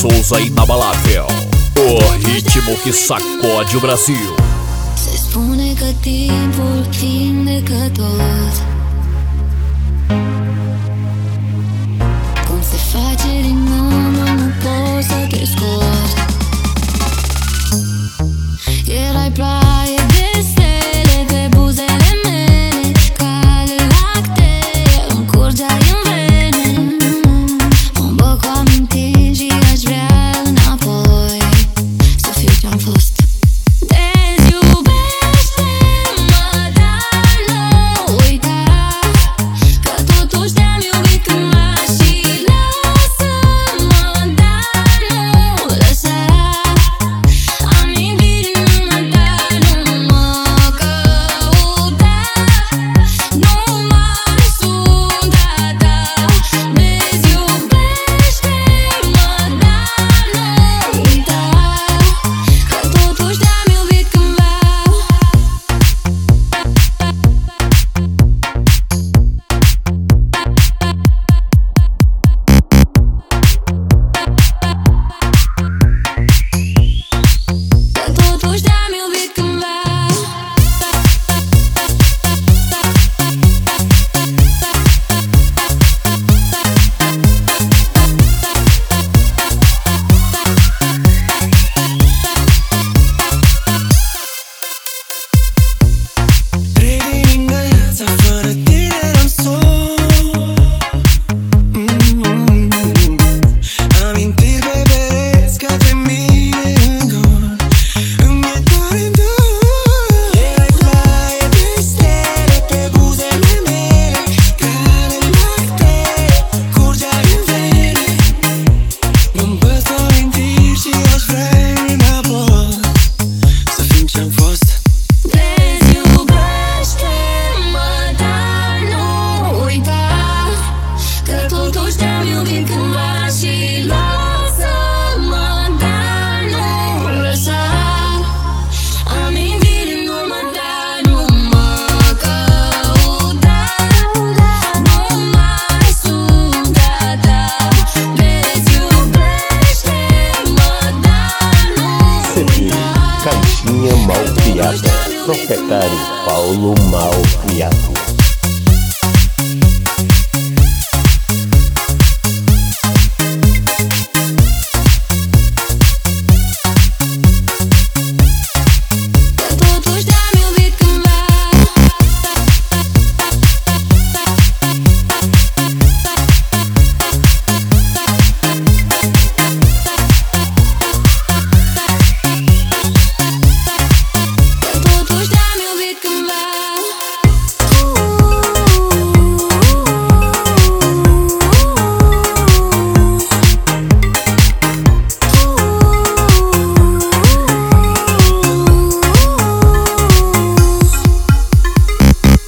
Souza inabalável, o ritmo que sacode o Brasil. Se spune că timpul vindecă tot. Cum se face din nou, nu poți să te scoți. Erai ploaie de stele pe buzele mele, cale lactee, îmi curgeai în vene. Mă îmbăc cu amintiri și aș vrea înapoi să fiu ce-am fost. Caixinha Mal Criada, proprietário Paulo Mal Criado.